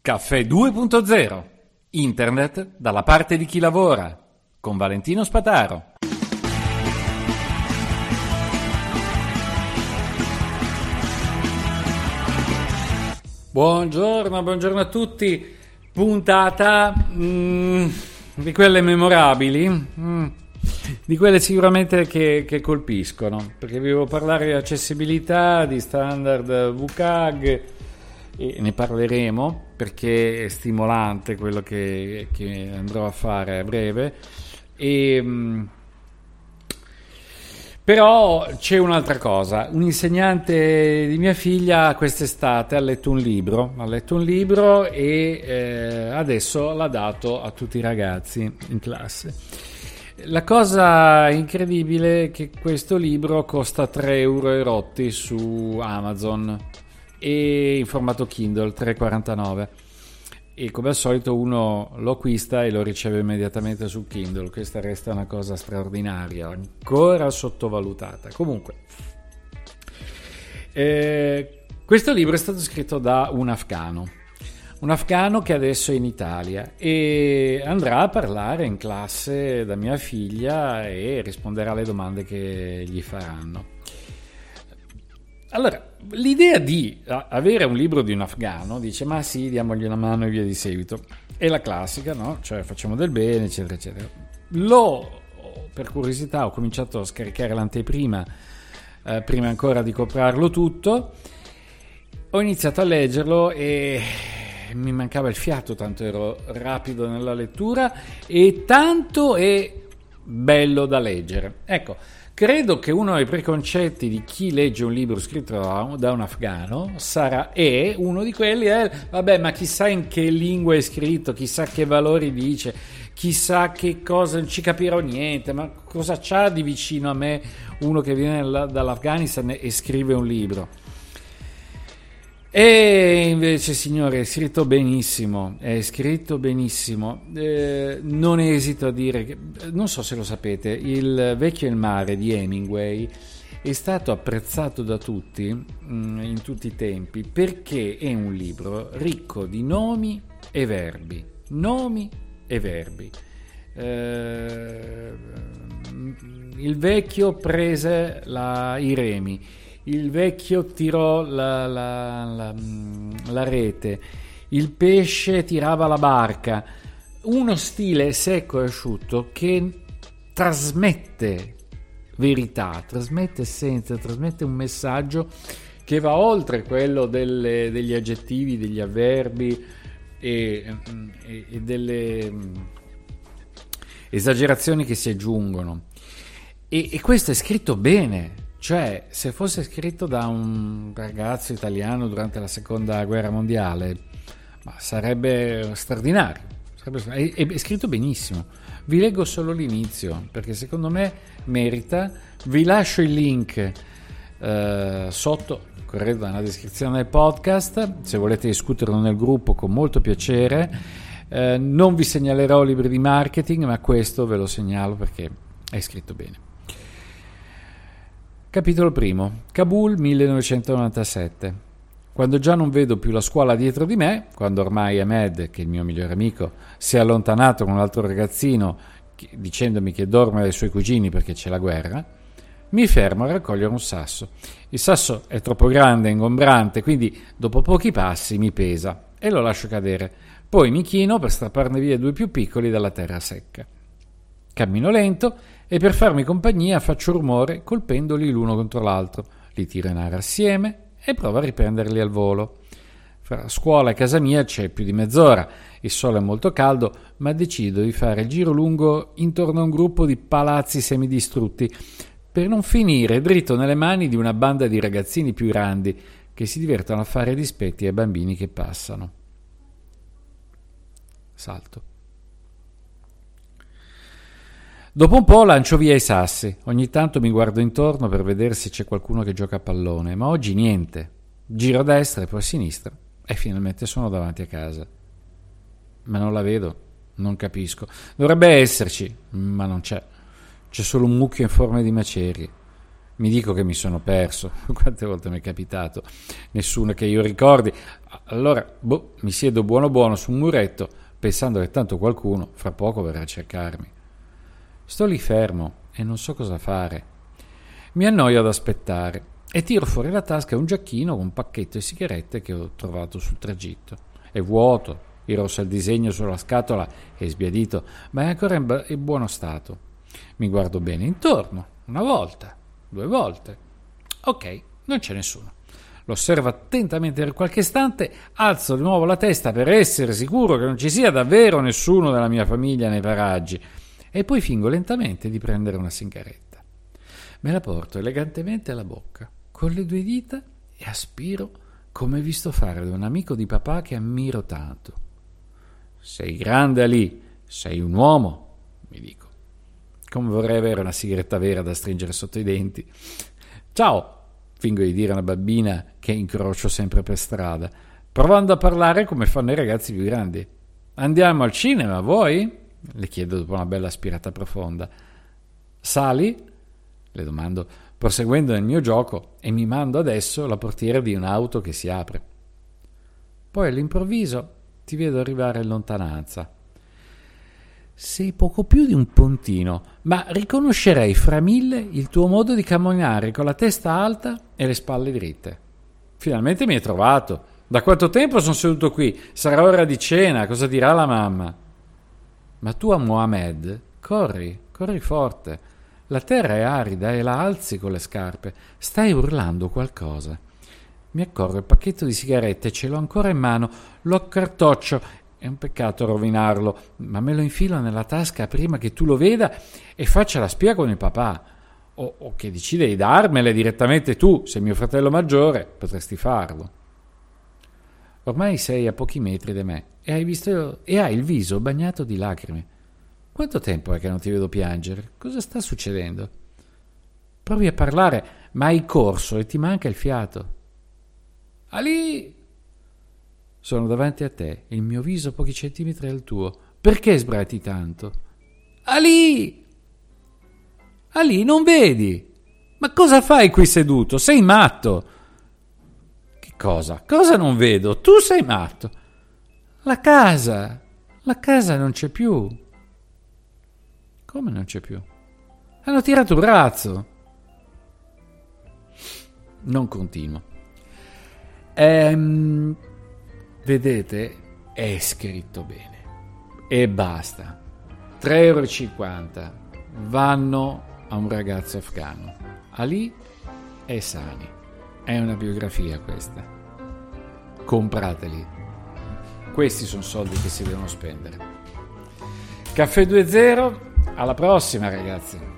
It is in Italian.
Caffè 2.0. Internet dalla parte di chi lavora. Con Valentino Spataro. Buongiorno a tutti. Puntata di quelle memorabili, di quelle sicuramente che colpiscono, perché vi devo parlare di accessibilità, di standard WCAG, e ne parleremo perché è stimolante quello che andrò a fare a breve. Però c'è un'altra cosa. Un insegnante di mia figlia quest'estate ha letto un libro e adesso l'ha dato a tutti i ragazzi in classe. La cosa incredibile è che questo libro costa 3 euro e rotti su Amazon e in formato Kindle 3,49, e come al solito uno lo acquista e lo riceve immediatamente su Kindle. Questa resta una cosa straordinaria, ancora sottovalutata. Comunque questo libro è stato scritto da un afghano che adesso è in Italia e andrà a parlare in classe da mia figlia e risponderà alle domande che gli faranno. Allora, l'idea di avere un libro di un afghano, dice, ma sì, diamogli una mano e via di seguito, è la classica, no? Cioè facciamo del bene, eccetera, eccetera. Per curiosità, ho cominciato a scaricare l'anteprima, prima ancora di comprarlo tutto. Ho iniziato a leggerlo e mi mancava il fiato, tanto ero rapido nella lettura e tanto è bello da leggere. Ecco, credo che uno dei preconcetti di chi legge un libro scritto da un afghano è uno di quelli, vabbè, ma chissà in che lingua è scritto, chissà che valori dice, chissà che cosa, non ci capirò niente, ma cosa c'ha di vicino a me uno che viene dall'Afghanistan e scrive un libro? E invece, signore, è scritto benissimo, non esito a dire che, non so se lo sapete, Il vecchio e il mare di Hemingway è stato apprezzato da tutti in tutti i tempi perché è un libro ricco di nomi e verbi. Il vecchio prese i remi, il vecchio tirò la rete, il pesce tirava la barca. Uno stile secco e asciutto che trasmette verità, trasmette essenza, trasmette un messaggio che va oltre quello degli aggettivi, degli avverbi e delle esagerazioni che si aggiungono. E questo è scritto bene. Cioè, se fosse scritto da un ragazzo italiano durante la seconda guerra mondiale, sarebbe straordinario. È scritto benissimo. Vi leggo solo l'inizio, perché secondo me merita. Vi lascio il link sotto, corretto nella descrizione del podcast, se volete discuterlo nel gruppo con molto piacere. Non vi segnalerò libri di marketing, ma questo ve lo segnalo perché è scritto bene. Capitolo primo. Kabul 1997. Quando già non vedo più la scuola dietro di me, quando ormai Ahmed, che è il mio migliore amico, si è allontanato con un altro ragazzino dicendomi che dorme dai suoi cugini perché c'è la guerra, mi fermo a raccogliere un sasso. Il sasso è troppo grande e ingombrante, quindi dopo pochi passi mi pesa e lo lascio cadere. Poi mi chino per strapparne via 2 più piccoli dalla terra secca. Cammino lento e per farmi compagnia faccio rumore colpendoli l'uno contro l'altro, li tiro in aria assieme e provo a riprenderli al volo. Fra scuola e casa mia c'è più di mezz'ora, il sole è molto caldo, ma decido di fare il giro lungo intorno a un gruppo di palazzi semidistrutti per non finire dritto nelle mani di una banda di ragazzini più grandi che si divertono a fare dispetti ai bambini che passano. Salto. Dopo un po' lancio via i sassi. Ogni tanto mi guardo intorno per vedere se c'è qualcuno che gioca a pallone, ma oggi niente. Giro a destra e poi a sinistra e finalmente sono davanti a casa. Ma non la vedo, non capisco. Dovrebbe esserci, ma non c'è. C'è solo un mucchio in forma di macerie. Mi dico che mi sono perso, quante volte mi è capitato, nessuno che io ricordi. Allora, mi siedo buono su un muretto, pensando che tanto qualcuno fra poco verrà a cercarmi. Sto lì fermo e non so cosa fare. Mi annoio ad aspettare e tiro fuori la tasca un giacchino con un pacchetto di sigarette che ho trovato sul tragitto. È vuoto, il rosso al disegno sulla scatola è sbiadito, ma è ancora in buono stato. Mi guardo bene intorno, una volta, 2 volte. Ok, non c'è nessuno. Lo osservo attentamente per qualche istante, alzo di nuovo la testa per essere sicuro che non ci sia davvero nessuno della mia famiglia nei paraggi e poi fingo lentamente di prendere una sigaretta. Me la porto elegantemente alla bocca, con le 2 dita e aspiro come visto fare da un amico di papà che ammiro tanto. Sei grande, Ali, sei un uomo, mi dico. Come vorrei avere una sigaretta vera da stringere sotto i denti. Ciao, fingo di dire a una bambina che incrocio sempre per strada, provando a parlare come fanno i ragazzi più grandi. Andiamo al cinema, vuoi? Le chiedo dopo una bella aspirata profonda. Sali? Le domando, proseguendo nel mio gioco, e mi mando adesso la portiera di un'auto che si apre. Poi all'improvviso ti vedo arrivare in lontananza. Sei poco più di un puntino, ma riconoscerei fra 1000 il tuo modo di camminare con la testa alta e le spalle dritte. Finalmente mi hai trovato. Da quanto tempo sono seduto qui? Sarà ora di cena, cosa dirà la mamma? Ma tu, a Mohamed, corri forte. La terra è arida e la alzi con le scarpe. Stai urlando qualcosa. Mi accorgo il pacchetto di sigarette, ce l'ho ancora in mano, lo accartoccio. È un peccato rovinarlo, ma me lo infilo nella tasca prima che tu lo veda e faccia la spia con il papà. O che decide di darmele direttamente tu, sei mio fratello maggiore, potresti farlo. Ormai sei a pochi metri da me e hai il viso bagnato di lacrime. Quanto tempo è che non ti vedo piangere? Cosa sta succedendo? Provi a parlare, ma hai corso e ti manca il fiato. Ali! Sono davanti a te, il mio viso a pochi centimetri dal tuo. Perché sbraiti tanto? Ali! Ali, non vedi? Ma cosa fai qui seduto? Sei matto! Che cosa? Cosa non vedo? Tu sei matto! La casa non c'è più. Come non c'è più? Hanno tirato un razzo. Non continuo. Vedete, è scritto bene. E basta. 3,50 € vanno a un ragazzo afghano. Ali e Sani. È una biografia questa. Comprateli. Questi sono soldi che si devono spendere. Caffè 2.0, alla prossima ragazzi.